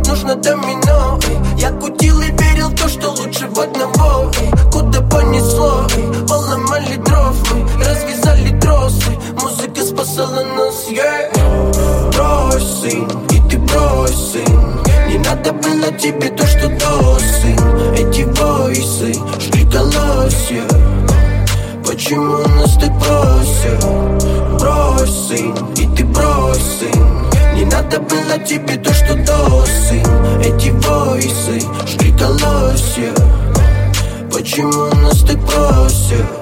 нужно домино. Я кутил и верил в то, что лучше в одного. Куда понесло, поломали дров, мы развязали тросы. Музыка спасала нас, yeah. Брось, сын, и ты брось, сын. Не надо было тебе то, что до, сын. Эти войсы жгли колосья. Почему нас так бросят? Брось, сын, и ты брось, сын. Не надо было тебе то, что до, сын. Эти войсы жгли колосья. Почему нас так бросят?